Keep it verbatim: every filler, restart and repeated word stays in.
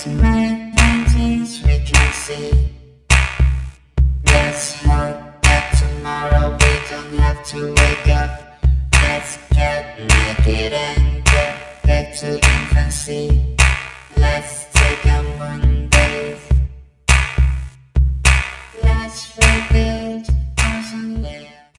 to my nineties we can see. Let's hope that tomorrow we don't have to wake up. Let's get naked and get back to infancy.